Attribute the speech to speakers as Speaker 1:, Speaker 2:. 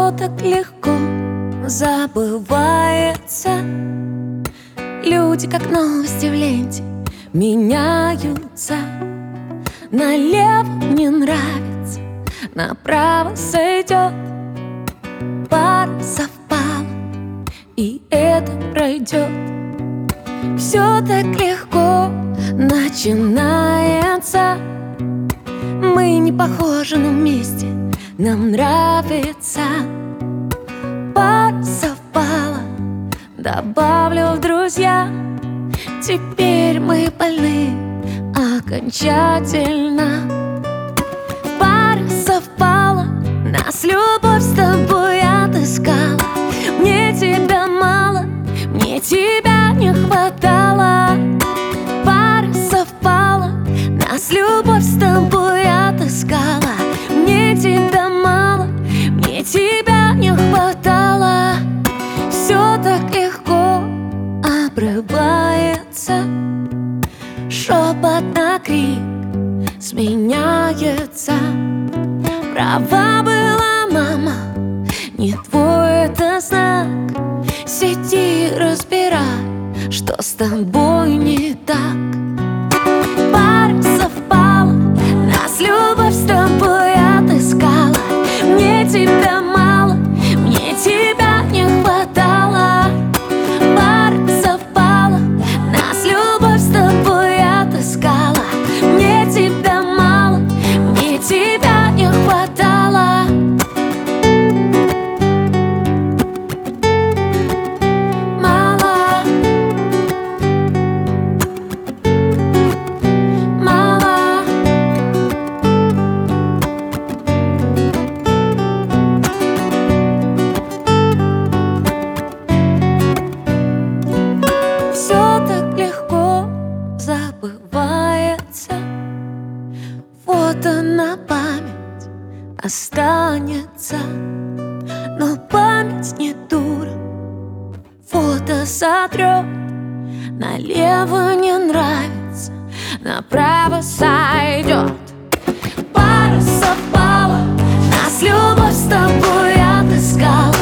Speaker 1: Все так легко забывается. Люди, как новости в ленте, меняются. Налево не нравится, направо сойдет. Пара совпала, и это пройдет. Все так легко начинается. Мы не похожи, но вместе нам нравится. Пара совпала, добавлю в друзья. Теперь мы больны окончательно. Пара совпала, нас любовь с тобой отыскала. Мне тебя мало, мне тебя не хватало. Пара совпала, нас любовь с тобой отыскала. Мне тебя мало, мне тебя не хватало. Все так легко обрывается. Шепот на крик сменяется. Права была мама, не твой это знак. Сиди, разбирай, что с тобой не так. Пара совпала, нас любовь с тобой отыскала. Мне тебя мало, мне тебя не хватало. Пара совпала, нас любовь с тобой отыскала. Мне тебя мало, мне тебя не хватало. Мало, мало. Все так легко забывается. Фото на память останется, но память не дура. Фото сотрет. Налево не нравится, направо сойдет. Пара совпала, нас любовь с тобой отыскала.